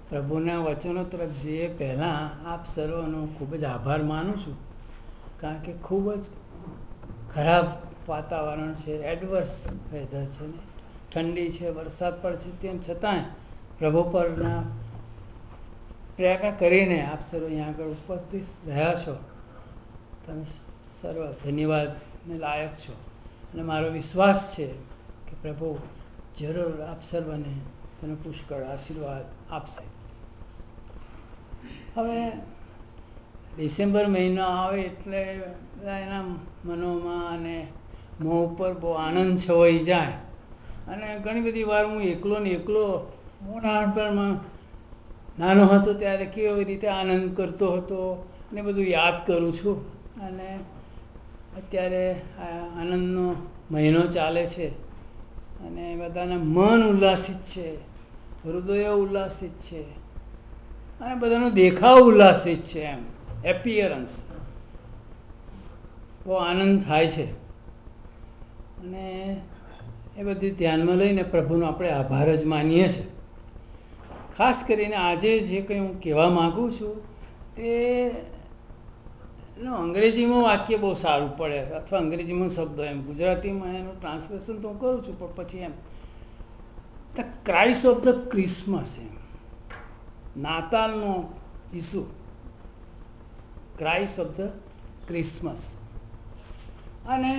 પ્રભુના વચનો તરફ જઈએ પહેલાં આપ સર્વનો ખૂબ જ આભાર માનું છું, કારણ કે ખૂબ જ ખરાબ વાતાવરણ છે, એડવર્સ વેધર છે ને, ઠંડી છે, વરસાદ પડે છે, તેમ છતાંય પ્રભુ પરના પ્રેરણા કરીને આપ સર્વ અહીંયા આગળ ઉપસ્થિત રહ્યા છો. તમે સર્વ ધન્યવાદને લાયક છો અને મારો વિશ્વાસ છે કે પ્રભુ જરૂર આપ સર્વને તેનો પુષ્કળ આશીર્વાદ આપશે. હવે ડિસેમ્બર મહિનો આવે એટલે એના મનોમાં અને મોં ઉપર બહુ આનંદ છવાઈ જાય. અને ઘણી બધી વાર હું એકલો ને એકલો, હું નાનપણમાં નાનો હતો ત્યારે કેવી રીતે આનંદ કરતો હતો ને બધું યાદ કરું છું. અને અત્યારે આનંદનો મહિનો ચાલે છે અને બધાના મન ઉલ્લાસિત છે, હૃદય ઉલ્લાસિત છે અને બધાનો દેખાવ ઉલ્લાસિત છે. એમ એપિયરન્સ બહુ આનંદ થાય છે અને એ બધું ધ્યાનમાં લઈને પ્રભુનો આપણે આભાર જ માનીએ છીએ. ખાસ કરીને આજે જે કંઈ હું કહેવા માગું છું તે અંગ્રેજીમાં વાક્ય બહુ સારું પડે, અથવા અંગ્રેજીમાં શબ્દ, એમ ગુજરાતીમાં એનું ટ્રાન્સલેશન તો હું કરું છું, પણ પછી એમ the Christ of the Christmas, એમ નાતાલનો ઈસુ, ક્રાઇસ્ટ ઓફ ધ ક્રિસમસ. અને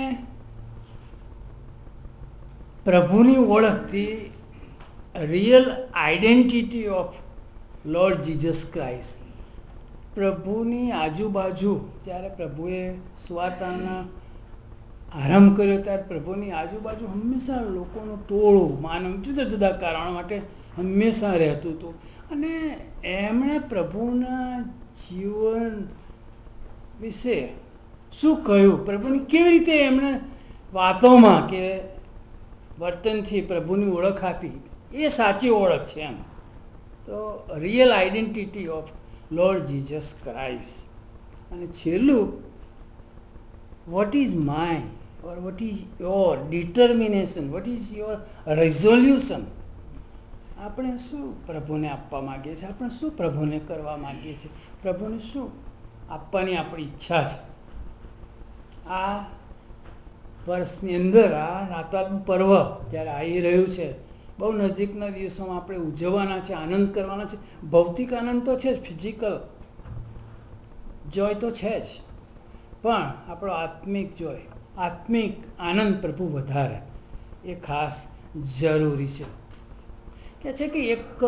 પ્રભુની ઓળખથી real identity of Lord Jesus Christ. પ્રભુની આજુબાજુ જ્યારે પ્રભુએ સુવાર્તાનો આરંભ કર્યો ત્યારે પ્રભુની આજુબાજુ હંમેશા લોકોનું ટોળું, માનવ જુદા જુદા કારણો માટે હંમેશા રહેતું હતું. અને એમણે પ્રભુના જીવન વિશે શું કહ્યું, પ્રભુની કેવી રીતે એમણે વાતોમાં કે વર્તનથી પ્રભુની ઓળખ આપી, એ સાચી ઓળખ છે. એમ તો real identity of Lord Jesus Christ. અને છેલ્લું, what is my or what is your determination, what is your resolution. આપણે શું પ્રભુને આપવા માગીએ છીએ, આપણે શું પ્રભુને કરવા માગીએ છીએ, પ્રભુને શું આપવાની આપણી ઈચ્છા છે. આ વર્ષની અંદર આ નાતાલનું પર્વ જ્યારે આવી રહ્યું છે, બહુ નજીકના દિવસોમાં આપણે ઉજવવાના છે, આનંદ કરવાના છે. ભૌતિક આનંદ તો છે જ, ફિઝિકલ જોય તો છે જ, પણ આપણો આત્મિક જોય, આત્મિક આનંદ પ્રભુ વધારે, એ ખાસ જરૂરી છે. કે છે કે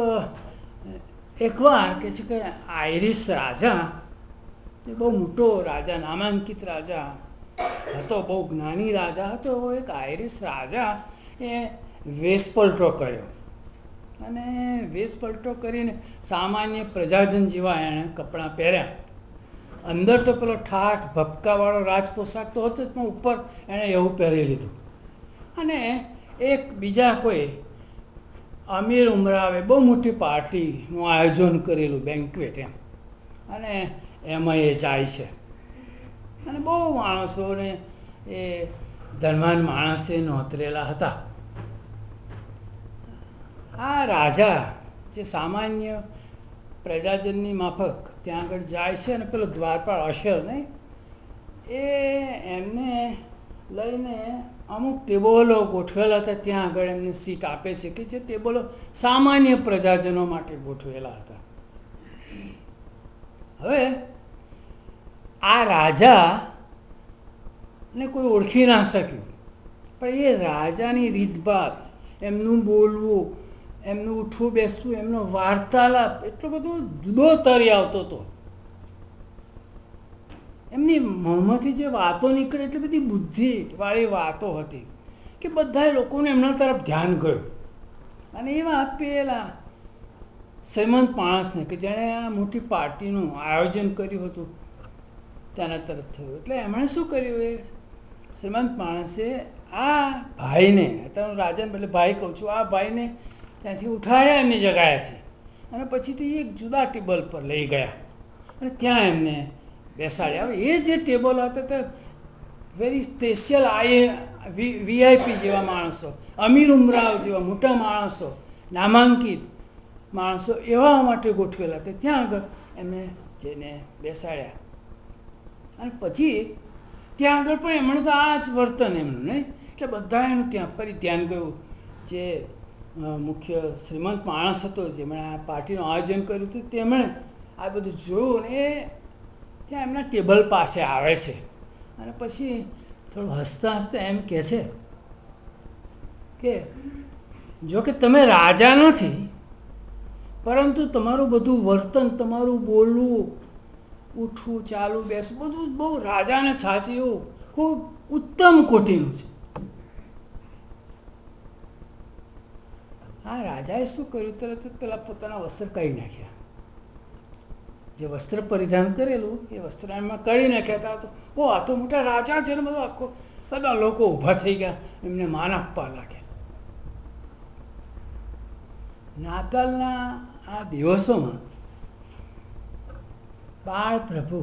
એકવાર કે છે કે આયરિશ રાજા, એ બહુ મોટો રાજા, નામાંકિત રાજા હતો, બહુ જ્ઞાની રાજા હતો. એક આયરિશ રાજા એ વેશપલટો કર્યો અને વેશપલટો કરીને સામાન્ય પ્રજાજન જેવા એણે કપડાં પહેર્યા. અંદર તો પેલો ઠાઠ ભપકાવાળો રાજપોશાક તો હતો જ, પણ ઉપર એણે એવું પહેરી લીધું. અને એક બીજા કોઈ અમીર ઉમરાવે બહુ મોટી પાર્ટીનું આયોજન કરેલું, બેન્ક્વેટ એમ, અને એમાં એ જાય છે. અને બહુ માણસોને, એ ધનવાન માણસે નોતરેલા હતા. આ રાજા જે સામાન્ય પ્રજાજનની માફક ત્યાં આગળ જાય છે અને પેલો દ્વારપાળ અશર નહીં, એ એમને લઈને અમુક ટેબલો ગોઠવેલા હતા, ત્યાં આગળ એમને સીટ આપે છે, કે જે ટેબલો સામાન્ય પ્રજાજનો માટે ગોઠવેલા હતા. હવે આ રાજાને કોઈ ઓળખી ના શક્યું, પણ એ રાજાની રીતભાત, એમનું બોલવું, એમનું ઉઠવું બેસવું, એમનો વાર્તાલાપ એટલો બધો જુદો તરી આવતો હતો. એમની મોંમાંથી જે વાતો નીકળે એટલી બધી બુદ્ધિવાળી વાતો હતી કે બધા લોકોને એમના તરફ ધ્યાન ગયું. અને એ વાત પેલા શ્રીમંત માણસને, કે જેણે આ મોટી પાર્ટીનું આયોજન કર્યું હતું, તેના તરફ થયું. એટલે એમણે શું કર્યું, એ શ્રીમંત માણસે આ ભાઈને, અત્યારે રાજાને બદલે ભાઈ કહું છું, આ ભાઈને ત્યાંથી ઉઠાડ્યા એમની જગ્યાએથી, અને પછીથી એક જુદા ટેબલ પર લઈ ગયા અને ત્યાં એમને બેસાડ્યા. હવે એ જે ટેબલ હતા તે વેરી સ્પેશિયલ વીઆઈપી જેવા માણસો, અમીર ઉમરાવ જેવા મોટા માણસો, નામાંકિત માણસો એવા માટે ગોઠવેલા તે ત્યાં આગળ એમને જઈને બેસાડ્યા. અને પછી ત્યાં આગળ પણ એમણે તો આ જ વર્તન એમનું નહીં, એટલે બધા એનું ત્યાં ફરી ધ્યાન ગયું. જે મુખ્ય શ્રીમંત માણસ હતો જેમણે આ પાર્ટીનું આયોજન કર્યું હતું તેમણે આ બધું જોયું ને એ ત્યાં એમના ટેબલ પાસે આવે છે અને પછી થોડું હસતા હસતા એમ કહે છે કે જો કે તમે રાજા નથી, પરંતુ તમારું બધું વર્તન, તમારું બોલવું, ઉઠવું, ચાલવું, બેસવું બધું બહુ રાજાને છાચે એવું ખૂબ ઉત્તમ કોટીનું છે. હા, રાજાએ શું કર્યું? તરત જ પેલા પોતાના વસ્ત્ર કાઢી નાખ્યા. જે વસ્ત્ર પરિધાન કરેલું એ વસ્ત્ર એમાં કાઢી નાખ્યા. તો આ તો મોટા રાજા છે ને બધો આખો બધા લોકો ઊભા થઈ ગયા, એમને માન આપવા લાગ્યા. નાતાલના આ દિવસોમાં બાળ પ્રભુ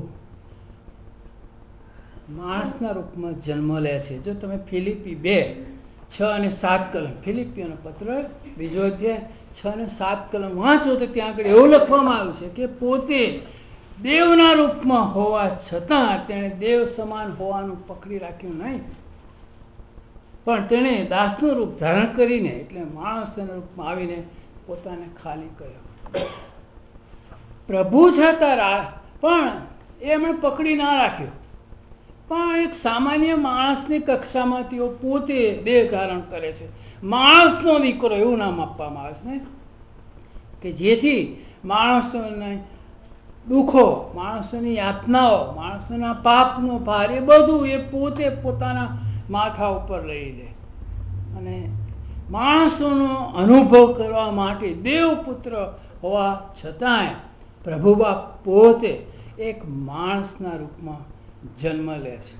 માણસના રૂપમાં જન્મ લે છે. જો તમે ફિલિપી 2:6-7 કલમ, ફિલિપીઓનો પત્ર બીજો અધ્યાય 6-7 કલમ વાંચો તો ત્યાં આગળ એવું લખવામાં આવ્યું છે કે પોતે દેવના રૂપમાં હોવા છતાં તેણે દેવ સમાન હોવાનું પકડી રાખ્યું નહીં, પણ તેણે દાસનું રૂપ ધારણ કરીને, એટલે માણસના રૂપમાં આવીને પોતાને ખાલી કર્યો. પ્રભુ છતાં પણ એમણે પકડી ના રાખ્યો, પણ એક સામાન્ય માણસની કક્ષામાં તેઓ પોતે દેહ ધારણ કરે છે. માણસનો દીકરો એવું નામ આપવામાં આવે છે ને, કે જેથી માણસોને દુઃખો, માણસોની યાતનાઓ, માણસોના પાપનો ભાર એ બધું એ પોતે પોતાના માથા ઉપર લઈ લે અને માણસોનો અનુભવ કરવા માટે દેવપુત્ર હોવા છતાંય પ્રભુ બાપ પોતે એક માણસના રૂપમાં જન્મ લે છે.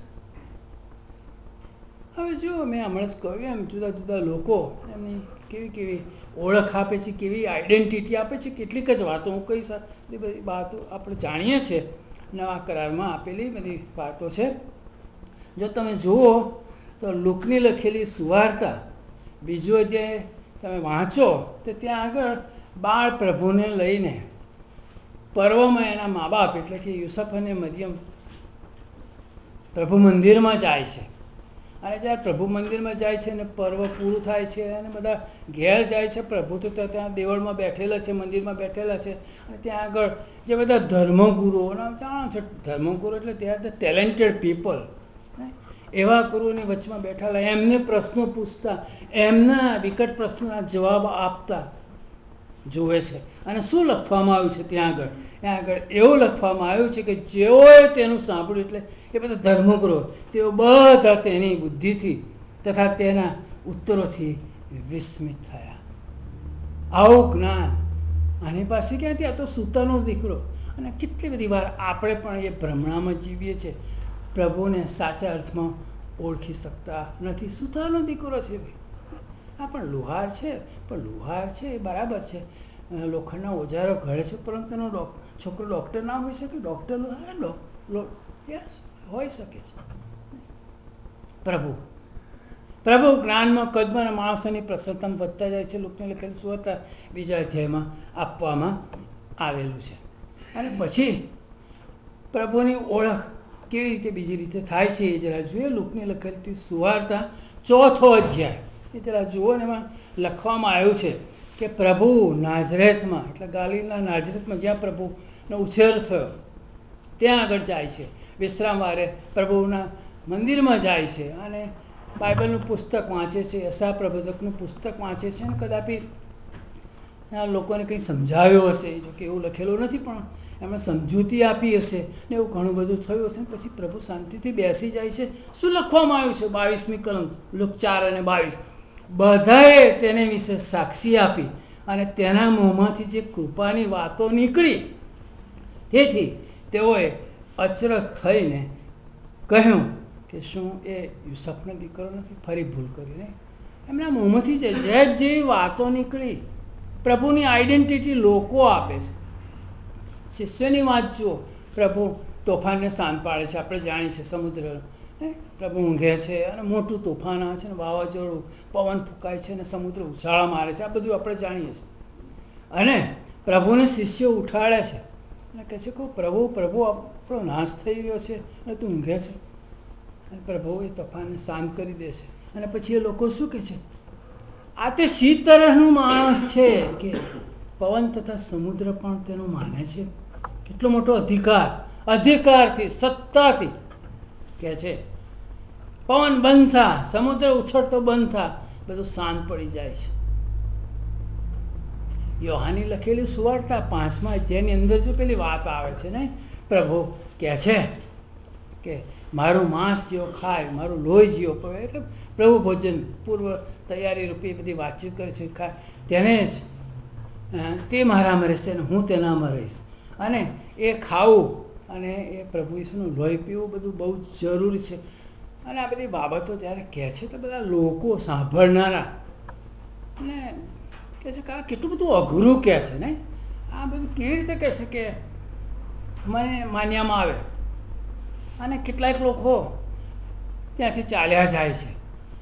હવે જો મેં હમણાં જ કહ્યું એમ જુદા જુદા લોકો એમની કેવી કેવી ઓળખ આપે છે, કેવી આઈડેન્ટિટી આપે છે. કેટલીક જ વાતો હું કહીશ, એ બધી વાતો આપણે જાણીએ છીએ, નવા કરારમાં આપેલી બધી વાતો છે. જો તમે જુઓ તો લુકની લખેલી સુવાર્તા બીજો જે તમે વાંચો તો ત્યાં આગળ બાળ પ્રભુને લઈને પર્વમાં એના મા બાપ એટલે કે યુસફ અને મરિયમ પ્રભુ મંદિરમાં જાય છે. અને જ્યારે પ્રભુ મંદિરમાં જાય છે અને પર્વ પૂરું થાય છે અને બધા ઘેર જાય છે, પ્રભુ તો ત્યાં દેવળમાં બેઠેલા છે, મંદિરમાં બેઠેલા છે. અને ત્યાં આગળ જે બધા ધર્મગુરુઓ, જાણો છો ધર્મગુરુ એટલે ત્યાં ટેલેન્ટેડ પીપલ, એવા ગુરુની વચમાં બેઠેલા, એમને પ્રશ્નો પૂછતા, એમના વિકટ પ્રશ્નોના જવાબ આપતા જુએ છે. અને શું લખવામાં આવ્યું છે ત્યાં આગળ એવું લખવામાં આવ્યું છે કે જેઓએ તેનું સાંભળ્યું, એટલે એ બધા ધર્મગુરુ, તેઓ બધા તેની બુદ્ધિથી તથા તેના ઉત્તરોથી વિસ્મિત થયા. આવું જ્ઞાન આની પાસે ક્યાંથી? આ તો સૂતરનો દીકરો. અને કેટલી બધી વાર આપણે પણ એ ભ્રમણામાં જીવીએ છીએ, પ્રભુને સાચા અર્થમાં ઓળખી શકતા નથી. સૂતરનો દીકરો છે ભાઈ. હા, પણ લુહાર છે, એ બરાબર છે, લોખંડના ઓજારો ઘડે છે, પરંતુ એનો છોકરો ડૉક્ટર ના હોઈ શકે? ડૉક્ટર યસ હોઈ શકે છે. પ્રભુ જ્ઞાનમાં કદમાં અને માણસોની પ્રસન્નતા વધતા જાય છે. લોકોને લખેલું સુવાર્તા બીજા અધ્યાયમાં આપવામાં આવેલું છે. અને પછી પ્રભુની ઓળખ કેવી રીતે બીજી રીતે થાય છે એ જરા જોઈએ. લુકની લખેલી સુવાર્તા 4થો અધ્યાય એ જરા જુઓ ને, એમાં લખવામાં આવ્યું છે કે પ્રભુ નાઝરેથમાં, એટલે ગાલિલના નાઝરેથમાં જ્યાં પ્રભુનો ઉછેર થયો ત્યાં આગળ જાય છે. વિશ્રામ વારે પ્રભુના મંદિરમાં જાય છે અને બાઇબલનું પુસ્તક વાંચે છે, યશાયા પ્રબોધકનું પુસ્તક વાંચે છે. અને કદાપી લોકોને કંઈ સમજાવ્યો હશે, જો કે એવું લખેલું નથી, પણ એમણે સમજૂતી આપી હશે ને એવું ઘણું બધું થયું હશે. પછી પ્રભુ શાંતિથી બેસી જાય છે. શું લખવામાં આવ્યું છે? 22મી કલમ, લુક 4:22. બધાએ તેને વિશે સાક્ષી આપી અને તેના મોંમાંથી જે કૃપાની વાતો નીકળી, તેથી તેઓએ અચરજ થઈને કહ્યું કે શું એ યુસફનો દીકરો નથી? ફરી ભૂલ કરીને એમના મોંમાંથી જે વાતો નીકળી, પ્રભુની આઈડેન્ટિટી લોકો આપે છે. શિષ્યની વાત જુઓ, પ્રભુ તોફાનને શાંત પાડે છે. આપણે જાણીએ છીએ સમુદ્ર, પ્રભુ ઊંઘે છે અને મોટું તોફાન આવે છે ને વાવાઝોડું, પવન ફૂંકાય છે અને સમુદ્ર ઉછાળા મારે છે. આ બધું આપણે જાણીએ છીએ. અને પ્રભુને શિષ્યો ઉઠાડે છે અને કહે છે કે પ્રભુ પ્રભુ આપણો નાશ થઈ રહ્યો છે અને તું ઊંઘે છે. અને પ્રભુ એ તોફાનને શાંત કરી દે છે. અને પછી એ લોકો શું કહે છે, આ તે શી તરહનું માણસ છે કે પવન તથા સમુદ્ર પણ તેનું માને છે. કેટલો મોટો અધિકારથી સત્તાથી કહે છે પવન બંધ થા, સમુદ્ર ઉછળતો બંધ થા, બધું શાંત પડી જાય છે. યોહાની લખેલી સુવાર્તા 5મા અધ્યાયની અંદર જો પેલી વાત આવે છે ને, પ્રભુ કહે છે કે મારું માંસ જેવો ખાય, મારું લોહી જેવો પીવે, એટલે પ્રભુ ભોજન પૂર્વ તૈયારી રૂપે બધી વાતચીત કરે છે. ખાય તેને જ તે મારામાં રહેશે અને હું તેનામાં રહીશ. અને એ ખાવું અને એ પ્રભુ ઈસુનું લોહી પીવું બધું બહુ જરૂરી છે. અને આ બધી બાબતો જ્યારે કહે છે તો બધા લોકો સાંભળનારા અને કહે છે કે આ કેટલું બધું અઘરું કહે છે ને, આ બધું કેવી રીતે કહે છે કે મને માન્યામાં આવે. અને કેટલાક લોકો ત્યાંથી ચાલ્યા જાય છે.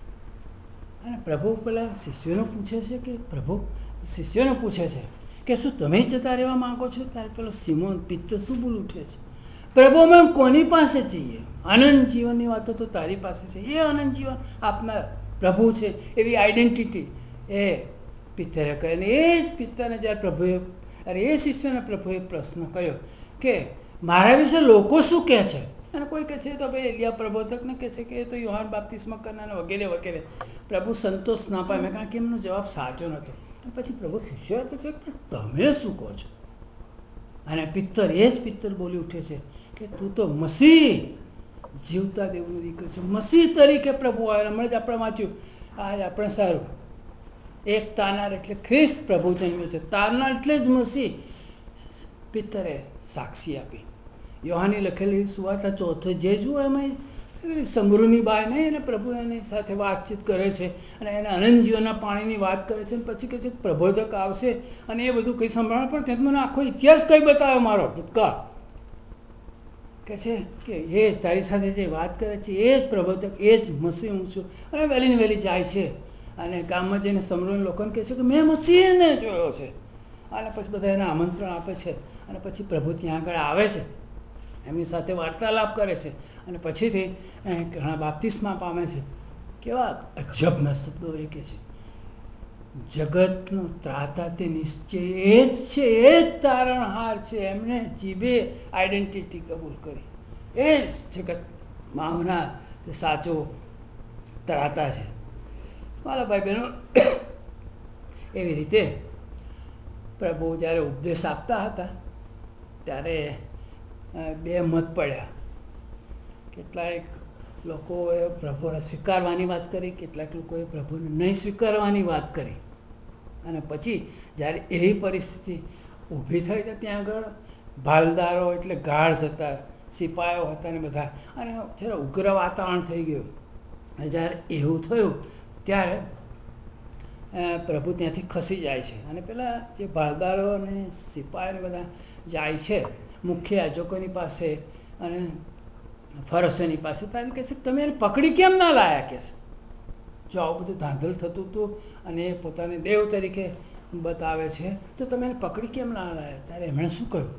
અને પ્રભુ પેલા શિષ્યોને પૂછે છે કે શિષ્યોને પૂછે છે કે શું તમે જતા રહેવા માંગો છો? ત્યારે પેલો સિમોન પિત્તર શું બોલ ઉઠે છે, પ્રભુ અમે કોની પાસે જઈએ? અનંત જીવનની વાતો તો તારી પાસે છે, એ અનંત જીવન આપનાર પ્રભુ છે, એવી આઈડેન્ટિટી એ પિત્તરે કહે. અને એ જ પિત્તરને જ્યારે એ શિષ્યને પ્રભુએ પ્રશ્ન કર્યો કે મારા વિશે લોકો શું કહે છે? અને કોઈ કહે છે તો ભાઈ એલિયા પ્રબોધકને કહે છે કે એ તો યોહાન બાપ્તિસ્મા કરનાર વગેરે વગેરે. પ્રભુ સંતોષ ના પામે કારણ કે એમનો જવાબ સાચો નહોતો. પછી પ્રભુ શિષ્યોએ પૂછે કે તમે શું કહો છો? અને પિત્તર બોલી ઉઠે છે કે તું તો મસીહ, જીવતા દેવનો દીકરો છે, મસીહ તરીકે પ્રભુ આવ્યો. હમણાં જ આપણે વાંચ્યું, આજ આપણે સારું એક તારનાર એટલે ખ્રિસ્ત પ્રભુ જન્મ્યો છે. તારનાર એટલે જ મસીહ. પિત્તરે સાક્ષી આપી. યોહાની લખેલી સુવાર્તા 4 જે જુઓ એમાં સમૃદ્ધિની બાય નહીં, અને પ્રભુ એની સાથે વાતચીત કરે છે અને એને અનંત જીવનના પાણીની વાત કરે છે. અને પછી કહે છે પ્રબોધક આવશે અને એ બધું કંઈ સંભળાવે. પણ ત્યાં મને આખો ઇતિહાસ કઈ બતાવ્યો મારો ભૂતકાળ. કહે છે કે એ જ તારી સાથે જે વાત કરે છે એ જ પ્રબોધક, એ જ મસીહ હું છું. અને વહેલી ને વહેલી જાય છે અને ગામમાં જઈને સમૃદ્ધ લોકોને કહે છે કે મેં મસીહને જોયો છે. અને પછી બધા એને આમંત્રણ આપે છે અને પછી પ્રભુ ત્યાં આગળ આવે છે, એમની સાથે વાર્તાલાપ કરે છે અને પછીથી ઘણા બાપ્તિસ્મા પામે છે. કેવા અજબના શબ્દો એ કહે છે, જગતનો ત્રાતા તે નિશ્ચય એ જ છે, એ જ તારણહાર છે. એમણે જીભે આઈડેન્ટિટી કબૂલ કરી, એ જ જગત માવના સાચો ત્રાતા છે. મારા ભાઈ બહેનો, એવી રીતે પ્રભુ જ્યારે ઉપદેશ આપતા હતા ત્યારે બે મત પડ્યા. કેટલાક લોકોએ પ્રભુને સ્વીકારવાની વાત કરી, કેટલાક લોકોએ પ્રભુને નહીં સ્વીકારવાની વાત કરી. અને પછી જ્યારે એવી પરિસ્થિતિ ઊભી થઈ તો ત્યાં આગળ ભાલદારો એટલે ગાર્ડ્સ હતા, સિપાહીઓ હતા ને બધા, અને જ્યારે ઉગ્ર વાતાવરણ થઈ ગયું. અને જ્યારે એવું થયું ત્યારે પ્રભુ ત્યાંથી ખસી જાય છે અને પેલા જે ભાલદારો અને સિપાહીઓ બધા જાય છે મુખ્ય યાજકોની પાસે અને ફરસોની પાસે. ત્યારે કહે છે તમે એને પકડી કેમ ના લાયા? કહે છે જો આવું બધું ધાંધલ થતું હતું અને એ પોતાને દેવ તરીકે બતાવે છે તો તમે એને પકડી કેમ ના લાયા? ત્યારે એમણે શું કહ્યું,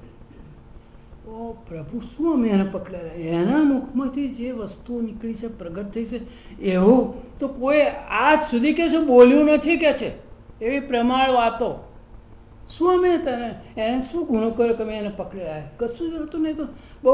ઓ પ્રભુ, શું અમે એને પકડેલા? એના મુખમાંથી જે વસ્તુઓ નીકળી છે, પ્રગટ થઈ છે, એવું તો કોઈ આજ સુધી કે છે બોલ્યું નથી કે છે. એવી પ્રમાણ વાતો શું અમે તને એને શું ગુનો કર્યો કે અમે એને પકડેલા? કશું જ હતું નહીં. તો બહુ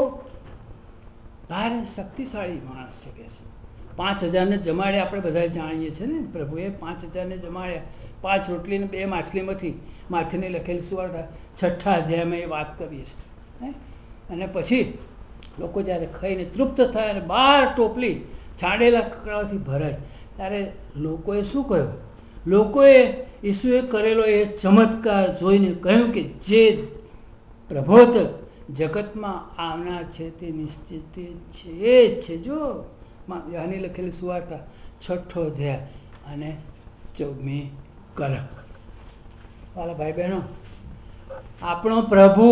ભારે શક્તિશાળી માણસ છે કે છે. 5000ને જમાડ્યા, આપણે બધા જાણીએ છીએ ને. પ્રભુએ 5000ને જમાડ્યા 5 રોટલી ને 2 માછલીમાંથી. માથેની લખેલી સુવાર્તા 6 અધ્યાયમાં એ વાત કરીએ છીએ. અને પછી લોકો જ્યારે ખાઈને તૃપ્ત થાય અને 12 ટોપલી છાંડેલા કકડાઓથી ભરાય ત્યારે લોકોએ શું કહ્યું? લોકોએ ઈસુએ કરેલો એ ચમત્કાર જોઈને કહ્યું કે જે પ્રબોધક જગતમાં આવનાર છે તે નિશ્ચિત છે, એ જ છે. જો યાની લખેલી સુવાર્તા 6 અધ્યાય અને 14મી કલમ. વાલા ભાઈ બહેનો, આપણો પ્રભુ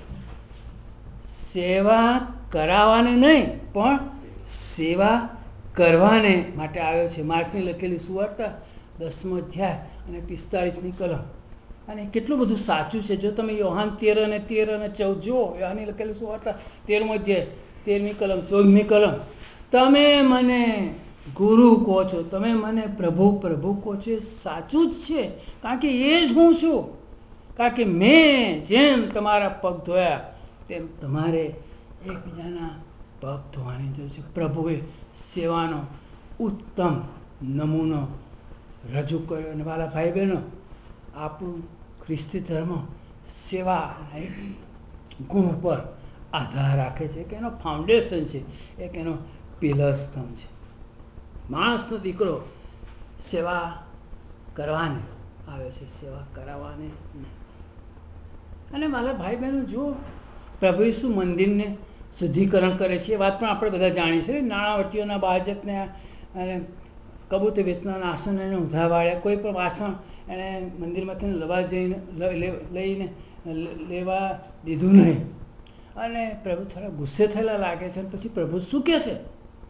સેવા કરાવવાને નહીં પણ સેવા કરવાને માટે આવ્યો છે. માર્કની લખેલી સુવાર્તા 10મો અધ્યાય અને 45મી કલમ. અને કેટલું બધું સાચું છે. જો તમે યોહાન 13:13-14 જુઓ, યોહાનની લખેલી સુવાર્તા 13મો અધ્યાય 13મી કલમ 14મી કલમ, તમે મને ગુરુ કહો છો, તમે મને પ્રભુ પ્રભુ કહો છો, એ સાચું જ છે, કારણ કે એ જ હું છું. કારણ કે મેં જેમ તમારા પગ ધોયા તેમ તમારે એકબીજાના પગ ધોવાની જરૂર છે. પ્રભુએ સેવાનો ઉત્તમ નમૂનો રજૂ કર્યો. અને મારા ભાઈ બહેનો, આપણું ખ્રિસ્તી ધર્મ સેવા એક ગુણ પર આધાર રાખે છે, કે એનો ફાઉન્ડેશન છે, એક એનો પિલર સ્તંભ છે. માણસનો દીકરો સેવા કરવાને આવે છે, સેવા કરાવવાને નહીં. અને મારા ભાઈ બહેનો, જો પ્રભુ ઈસુ મંદિરને શુદ્ધિકરણ કરે છે, એ વાત પણ આપણે બધા જાણીએ છીએ. નાણાવટીઓના બાજકને અને કબૂતર વેચનારના આસન એને ઊંધા વાળ્યા, કોઈ પણ વાસણ એને મંદિરમાંથી લઈને લેવા દીધું નહીં. અને પ્રભુ થોડા ગુસ્સે થયેલા લાગે છે. અને પછી પ્રભુ શું કહે છે?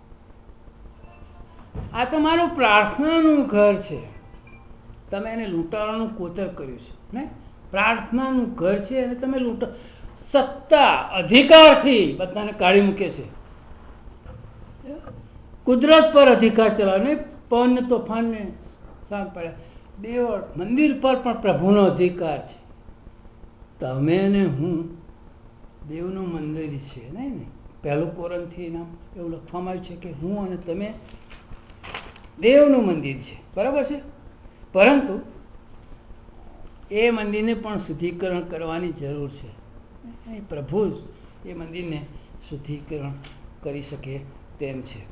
આ તો મારું પ્રાર્થનાનું ઘર છે, તમે એને લૂંટાવાનું કોતર કર્યું છે ને. પ્રાર્થનાનું ઘર છે અને તમે સત્તા અધિકારથી બધાને કાઢી મૂકે છે. કુદરત પર અધિકાર ચલાવે, પવન તોફાનને શાંત પડ્યા. દેવળ મંદિર પર પણ પ્રભુનો અધિકાર છે. તમે ને હું દેવનું મંદિર છે નહીં ને. 1 કોરિન્થીય નામ એવું લખવામાં આવ્યું છે કે હું અને તમે દેવનું મંદિર છે, બરાબર છે. પરંતુ એ મંદિરને પણ શુદ્ધિકરણ કરવાની જરૂર છે. પ્રભુ જ એ મંદિરને શુદ્ધિકરણ કરી શકે તેમ છે.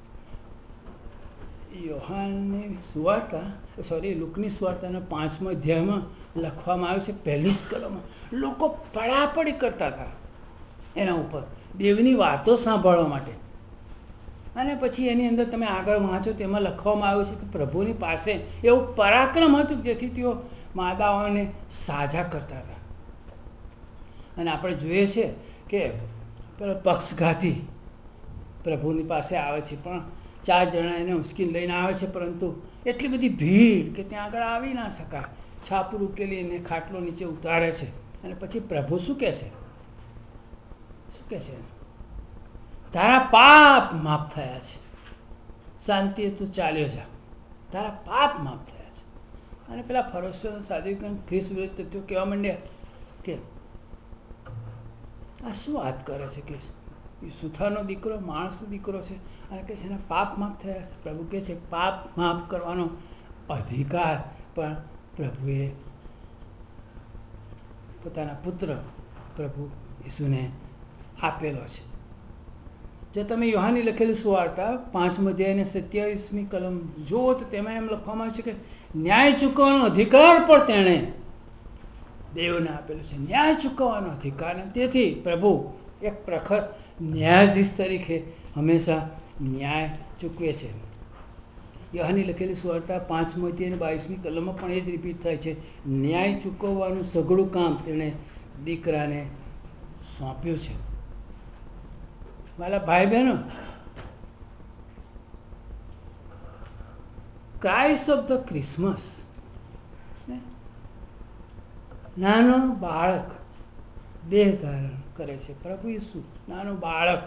યોહાનની સુવાર્તા લુકની સુવાર્તાના 5મા અધ્યાયમાં લખવામાં આવ્યું છે, 1લી જ કલમમાં લોકો પડાપડી કરતા હતા એના ઉપર દેવની વાતો સાંભળવા માટે. અને પછી એની અંદર તમે આગળ વાંચો તેમાં લખવામાં આવ્યું છે કે પ્રભુની પાસે એવું પરાક્રમ હતું જેથી તેઓ માદાઓને સાજા કરતા હતા. અને આપણે જોઈએ છે કે પક્ષઘાતી પ્રભુની પાસે આવે છે, પણ 4 જણા એને ઉંચકીને લઈને આવે છે, પરંતુ એટલી બધી ભીડ કે ત્યાં આગળ આવી ના શકાય. છાપરું ઉકેલીને ખાટલો નીચે ઉતારે છે. અને પછી પ્રભુ શું કહે છે? તારા પાપ માફ થયા છે, શાંતિએ તું ચાલ્યો જા, તારા પાપ માફ થયા છે. અને પેલા ફરસ્યો સાદિકન ખ્રિસ્ત વિરુદ્ધ તથ્યો કહેવા માંડ્યા કે આ શું વાત કરે છે, કે સુથારનો દીકરો માણસનો દીકરો છે અને કહે છે એના પાપ માફ થયા છે. પ્રભુ કહે છે પાપ માફ કરવાનો અધિકાર પણ પ્રભુએ પોતાના પુત્ર પ્રભુ ઈસુને આપેલો છે. જો તમે યોહાનની લખેલી સુવાર્તા 5મા અધ્યાયને 27મી કલમ જુઓ તો તેમાં એમ લખવામાં આવ્યું છે કે ન્યાય ચૂકવવાનો અધિકાર પણ તેણે દેવને આપેલો છે. ન્યાય ચૂકવવાનો અધિકાર. તેથી પ્રભુ એક પ્રખર ન્યાયાધીશ તરીકે હંમેશા ન્યાય ચૂકવે છે. યોહાનની લખેલી સુવાર્તા 5મા અધ્યાયની 22મી કલમમાં પણ એ જ રિપીટ થાય છે. ન્યાય ચૂકવવાનું સઘળું કામ તેણે દીકરાને સોંપ્યું છે. મારા ભાઈ બહેનો, ક્રાઇસ્ટ ઓફ ધ ક્રિસમસ, નાનો બાળક દેહ ધારણ કરે છે. પ્રભુ ઈસુ નાનો બાળક.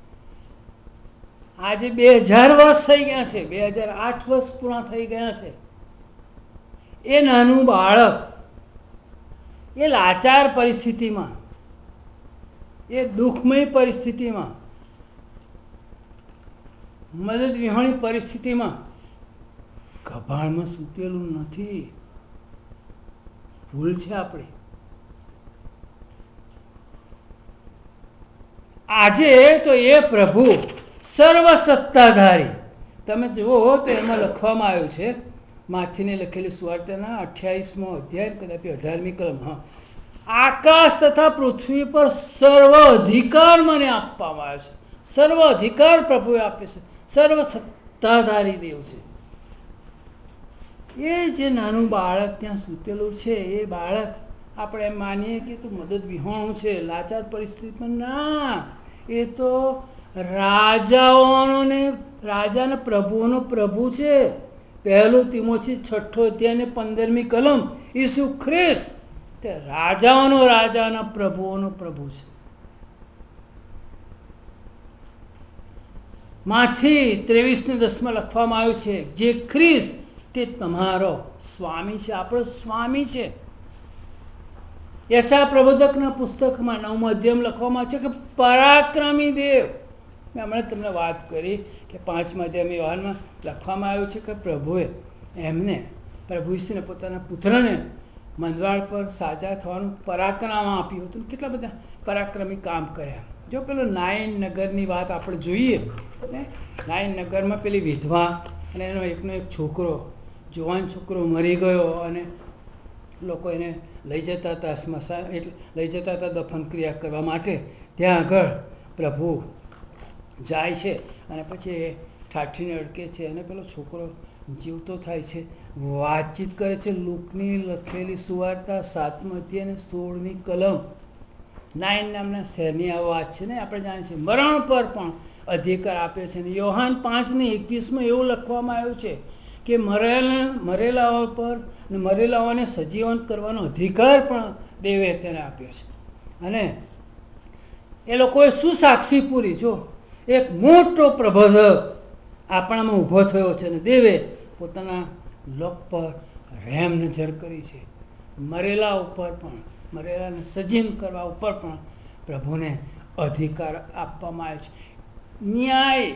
આજે 2000 વર્ષ થઈ ગયા છે, 2008 વર્ષ પૂરા થઈ ગયા છે. એ નાનું બાળક એ લાચાર પરિસ્થિતિમાં, એ દુઃખમય પરિસ્થિતિમાં, મદદ વિહોણી પરિસ્થિતિમાં કપાળમાં સૂતેલું નથી. ભૂલ છે આપણી. આજે તો એ પ્રભુ સર્વ સત્તાધારી, તમે જુઓ તો એમાં લખવામાં આવ્યું છે માથીને લખેલી સુવાર્તાના 28મો અધ્યાય કદાચ 18મી કલમ, આકાશ તથા પૃથ્વી પર સર્વ અધિકાર મને આપવામાં આવ્યો છે. સર્વ અધિકાર પ્રભુએ આપે છે. સર્વ સત્તાધારી દેવ છે. એ જે નાનું બાળક ત્યાં સૂતેલું છે, એ બાળક આપણે એમ માનીએ કે તું મદદ વિહોણું છે, લાચાર પરિસ્થિતિમાં. ના, એ તો રાજાઓનો ને રાજાના પ્રભુઓનો પ્રભુ છે. પહેલું તિમોથી 6 અધ્યાય અને 15મી કલમ, ઈસુ ખ્રિસ્ત તે રાજાઓનો રાજા અને પ્રભુઓનો પ્રભુ છે. માથી 23:10 લખવામાં આવ્યું છે, જે ખ્રિસ્ત તે તમારો સ્વામી છે, આપણો સ્વામી છે. યશા પ્રબોધકના પુસ્તકમાં 9મા અધ્યાયમાં લખવામાં આવે છે કે પરાક્રમી દેવ, મેં હમણાં તમને વાત કરી કે 5મા અધ્યાયમાં યોહાનમાં લખવામાં આવ્યું છે કે પ્રભુએ એમને, પ્રભુ ઈસુને પોતાના પુત્રને મંદવાડ પર સાજા થવાનું પરાક્રમ આપ્યું હતું. કેટલા બધા પરાક્રમી કામ કર્યા. જો પેલો નાઈન નગરની વાત આપણે જોઈએ ને, નાઈન નગરમાં પેલી વિધવા અને એનો એકનો એક છોકરો, જુવાન છોકરો મરી ગયો અને લોકો એને લઈ જતા હતા સ્મશાન, એટલે લઈ જતા હતા દફન ક્રિયા કરવા માટે. ત્યાં આગળ પ્રભુ જાય છે અને પછી એ ઠાઠીને અડકે છે અને પેલો છોકરો જીવતો થાય છે, વાતચીત કરે છે. લૂકની લખેલી સુવાર્તા 7મા અધ્યાય અને 16મી કલમ, નાઈન નામના શહેરની આ વાત છે ને, આપણે જાણીએ છીએ મરણ પર પણ અધિકાર આપ્યો છે. ને યોહાન 5:21 એવું લખવામાં આવ્યું છે કે મરેલાઓ પર ને મરેલાઓને સજીવન કરવાનો અધિકાર પણ દેવે તેને આપ્યો છે. અને એ લોકોએ શું સાક્ષી પૂરી, જો એક મોટો પ્રબોધક આપણામાં ઊભો થયો છે અને દેવે પોતાના લોક પર રહેમ નજર કરી છે. મરેલા ઉપર પણ, મરેલાને સજીવ કરવા ઉપર પણ પ્રભુને અધિકાર આપવામાં આવે છે. ન્યાય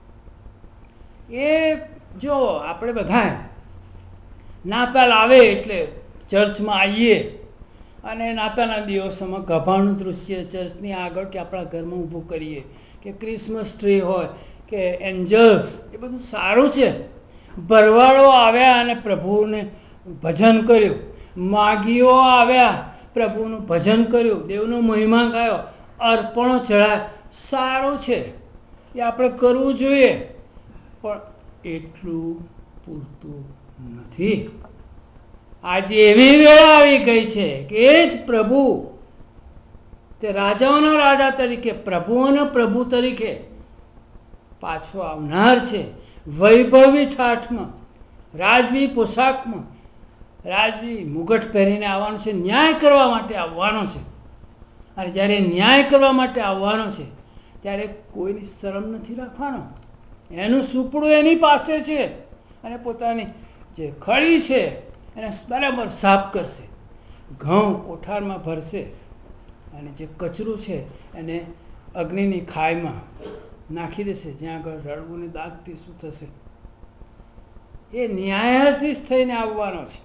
એ જો આપણે બધા નાતાલ આવે એટલે ચર્ચમાં આવીએ અને નાતાલના દિવસોમાં ગભાણનું દૃશ્ય ચર્ચની આગળ કે આપણા ઘરમાં ઊભું કરીએ, કે ક્રિસમસ ટ્રી હોય કે એન્જલ્સ, એ બધું સારું છે. ભરવાડો આવ્યા અને પ્રભુને ભજન કર્યું, માગીઓ આવ્યા પ્રભુનું ભજન કર્યું, દેવનો મહિમા ગાયો, અર્પણો ચઢાય, સારું છે, એ આપણે કરવું જોઈએ. પણ એટલું પૂરતું નથી. આજે એવી વેળા આવી ગઈ છે કે એ જ પ્રભુ તે રાજાઓના રાજા તરીકે, પ્રભુઓના પ્રભુ તરીકે પાછો આવનાર છે. વૈભવી ઠાઠમાં, રાજવી પોશાકમાં, રાજવી મુગટ પહેરીને આવવાનો છે, ન્યાય કરવા માટે આવવાનો છે. અને જ્યારે ન્યાય કરવા માટે આવવાનો છે ત્યારે કોઈની શરમ નથી રાખવાનો. એનું સુપડું એની પાસે છે અને પોતાની જે ખળી છે એને બરાબર સાફ કરશે, ઘઉં કોઠારમાં ભરશે અને જે કચરું છે એને અગ્નિની ખાઈમાં નાખી દેશે, જ્યાં આગળ રડવું ને દાંત પીસવું થશે. એ ન્યાયાધીશ થઈને આવવાનો છે.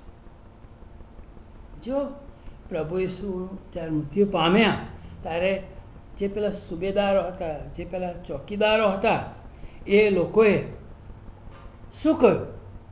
જો પ્રભુ ઈસુ જ્યારે મૃત્યુ પામ્યા ત્યારે જે પેલા સુબેદારો હતા, જે પેલા ચોકીદારો હતા, એ લોકોએ શું કહ્યું?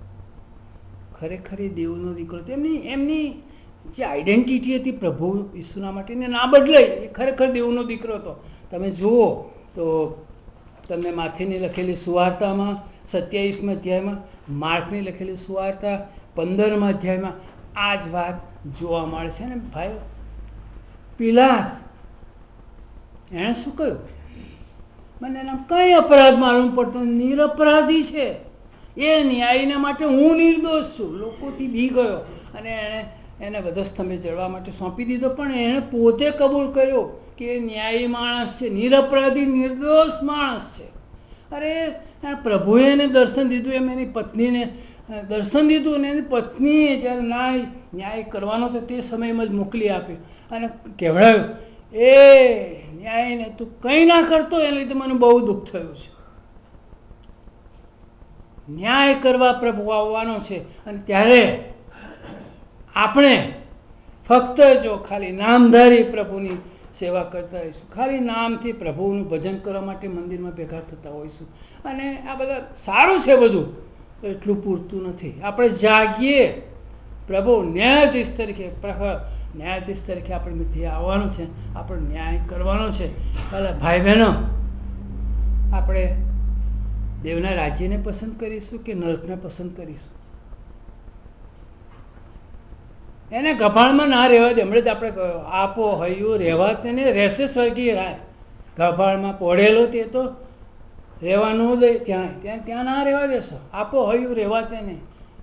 ખરેખર દેવનો દીકરો, એમની જે આઈડેન્ટિટી હતી પ્રભુ ઈસુના માટે એને ના બદલાઈ, એ ખરેખર દેવનો દીકરો હતો. તમે જુઓ તો તમને માથીની લખેલી સુવાર્તામાં 27મા અધ્યાયમાં, માર્કની લખેલી સુવાર્તા 15મા અધ્યાયમાં આ જ વાત જોવા મળે છે ને ભાઈ. પિલાત એણે શું કહ્યું? મને એના કંઈ અપરાધ માલુમ પડતો, નિરપરાધી છે, એ ન્યાયના માટે હું નિર્દોષ છું. લોકોથી બી ગયો અને એને વધસ્તંભે જડવા માટે સોંપી દીધો, પણ એણે પોતે કબૂલ કર્યો કે એ ન્યાયી માણસ છે, નિરપરાધી નિર્દોષ માણસ છે. અરે પ્રભુએ એને દર્શન દીધું, એમ એની પત્નીને દર્શન દીધું અને એની પત્નીએ જ્યારે ન્યાય કરવાનો હતો તે સમયમાં જ મોકલી આપ્યો અને કહેવડાવ્યું, એ ન્યાયને તું કંઈ ના કરતો, એને લીધે મને બહુ દુઃખ થયું છે. ન્યાય કરવા પ્રભુ આવવાનો છે. અને ત્યારે આપણે ફક્ત જો ખાલી નામધારી પ્રભુની સેવા કરતા હોઈશું, ખાલી નામથી પ્રભુનું ભજન કરવા માટે મંદિરમાં ભેગા થતા હોઈશું, અને આ બધા સારું છે બધું, એટલું પૂરતું નથી. આપણે જાગીએ. પ્રભુ ન્યાયાધીશ તરીકે, ન્યાયાધીશ તરીકે આપણે મધ્ય આવવાનું છે, આપણે ન્યાય કરવાનો છે. એટલે ભાઈ બહેનો, આપણે દેવના રાજ્યને પસંદ કરીશું કે નરકને પસંદ કરીશું? એને ગભાણમાં ના રહેવા દે. હમણાં જ આપણે આપો હૈયું રહેવા તેને રહેશે સ્વર્ગીય રાય. ગભાણમાં પોઢેલો તે તો રહેવાનું દે, ત્યાં ના રહેવા દેશો. આપો હૈયું રહેવા તેને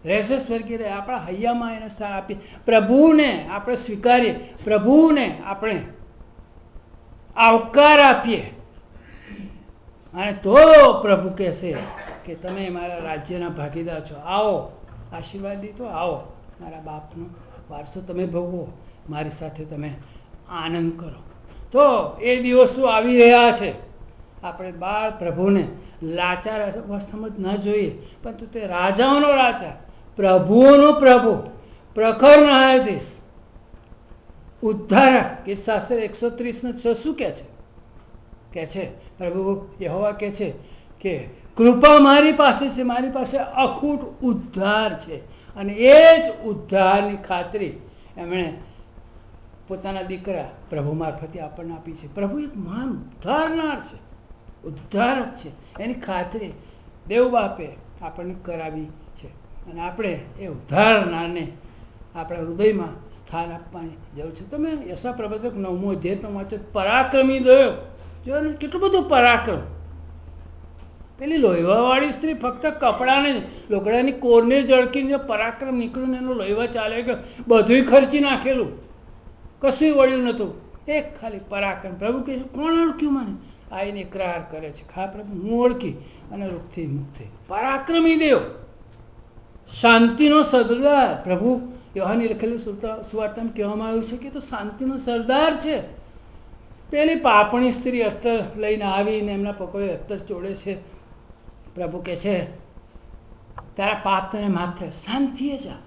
રહેશે સ્વર્ગીય રહે. આપણા હૈયામાં એને સ્થાન આપીએ, પ્રભુને આપણે સ્વીકારીએ, પ્રભુને આપણે આવકાર આપીએ, અને તો પ્રભુ કહેશે કે તમે મારા રાજ્યના ભાગીદાર છો. આવો આશીર્વાદી, તો આવો મારા બાપનો વારસો તમે ભોગવો, મારી સાથે તમે આનંદ કરો. તો એ દિવસો આવી રહ્યા છે. આપણે બાળ પ્રભુને લાચાર અવસ્થામાં જ ન જોઈએ, પરંતુ તે રાજાઓનો રાજા, પ્રભુઓનો પ્રભુ, પ્રખર ન્યાયાધીશ, ઉદ્ધારક. કે શાસ્ત્ર 130:6 શું કહે છે? પ્રભુ યહોવા કહે છે કે કૃપા મારી પાસે છે, મારી પાસે અખૂટ ઉદ્ધાર છે, અને એ જ ઉદ્ધારની ખાતરી એમણે પોતાના દીકરા પ્રભુ મારફતે આપણને આપી છે. પ્રભુ એક મહાન ઉદ્ધારનાર છે, ઉદ્ધારક છે. એની ખાતરી દેવ બાપે આપણને કરાવી છે, અને આપણે એ ઉદ્ધારનારને આપણા હૃદયમાં સ્થાન આપવાની જરૂર છે. તમે યશા પ્રબોધક 9મો અધ્યાય વાંચો, પરાક્રમી દયો જો ને, કેટલું બધું પરાક્રમ. પેલી લોહીવાવાળી સ્ત્રી ફક્ત કપડાને લોગડાની કોરને ઝળકીને પરાક્રમ નીકળ્યું ને એનો લોહીવા ચાલે ગયો, બધું ખર્ચી નાખેલું, કશું વળ્યું નહોતું. એક ખાલી પરાક્રમ. પ્રભુ કહે છે કોણ ઓળખ્યું મને? આઈને ઇકરાર કરે છે, ખા પ્રભુ હું ઓળખી, અને રોગથી મુક્ત થઈ. પરાક્રમી દેવ, શાંતિનો સરદાર. પ્રભુ યોહાની લખેલું સુવાર્તામાં કહેવામાં આવ્યું છે કે તો શાંતિનો સરદાર છે. પેલી પાપણી સ્ત્રી અત્તર લઈને આવીને એમના પકોએ અત્તર ચોડે છે. પ્રભુ કહે છે તારા પાપ તને માફ થાય, શાંતિએ જા.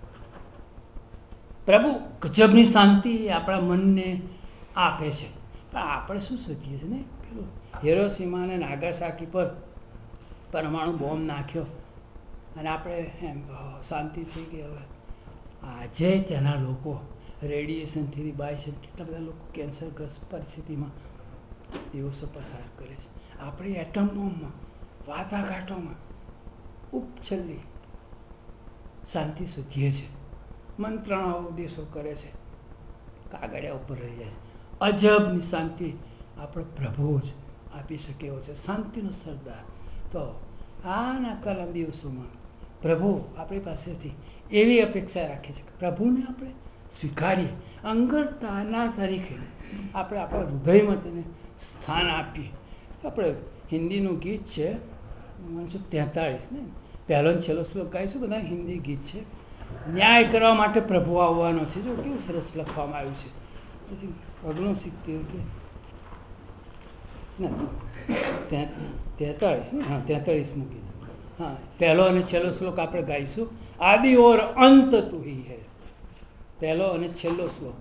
પ્રભુ ગજબની શાંતિ આપણા મનને આપે છે. પણ આપણે શું શોધીએ છીએ ને, પેલું હિરોશીમા અને નાગાસાકી પર પરમાણુ બોમ્બ નાખ્યો અને આપણે એમ શાંતિ થઈ ગઈ. હવે આજે તેના લોકો રેડિયેશનથી બાય છે, કેટલા બધા લોકો કેન્સરગ્રસ્ત પરિસ્થિતિમાં દિવસો પસાર કરે છે. આપણે એટમ બોમ્બમાં, વાટાઘાટોમાં ઉપછલ્લી શાંતિ શોધીએ છીએ. મંત્રણાઓ દેશો કરે છે, કાગળિયા ઉપર રહી જાય છે. અજબની શાંતિ આપણો પ્રભુ જ આપી શકે એવો છે, શાંતિનો સરદાર. તો આના કાલના દિવસોમાં પ્રભુ આપણી પાસેથી એવી અપેક્ષા રાખે છે કે પ્રભુને આપણે સ્વીકારીએ, અંગતના તરીકે આપણે આપણા હૃદયમાં તેને સ્થાન આપીએ. આપણે હિન્દીનું ગીત છે 43 ને, પહેલો છેલ્લો શ્લોક ગાઈશું. બધા હિન્દી ગીત છે. ન્યાય કરવા માટે પ્રભુ આવવાનો છે. જો કેવું સરસ લખવામાં આવ્યું છે. પછી 69 કે ના 43 ને, હા 43મું ગીત. હા, પહેલો અને છેલ્લો શ્લોક આપણે ગાઈશું. આદિ ઓર અંત તું હી હૈ, પહેલો અને છેલ્લો શ્લોક.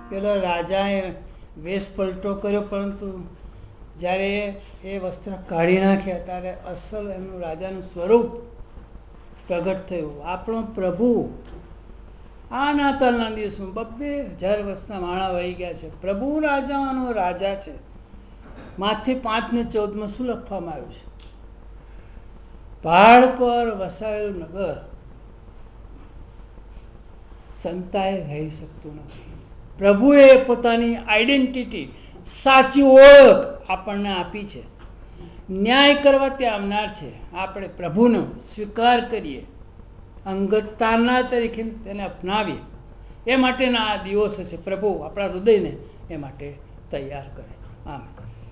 પેલો રાજાએ વેશ પલટો કર્યો, પરંતુ જ્યારે એ વસ્ત્ર કાઢી નાખ્યા ત્યારે અસલ એમનું રાજાનું સ્વરૂપ પ્રગટ થયું. આપણો પ્રભુ આ નાતાલના દિવસમાં 2,000 વર્ષના માળા વહી ગયા છે. પ્રભુ રાજાનો રાજા છે. માથી 5 ને 14 શું લખવામાં આવ્યું છે? પહાડ પર વસાવેલું નગર સંતાએ રહી શકતું નથી. પ્રભુએ પોતાની આઈડેન્ટિટી, સાચી ઓળખ આપણને આપી છે. ન્યાય કરવા તે આવનાર છે. આપણે પ્રભુનો સ્વીકાર કરીએ, અંગતતાના તરીકે તેને અપનાવીએ. એ માટેના આ દિવસો છે. પ્રભુ આપણા હૃદયને એ માટે તૈયાર કરે. આમ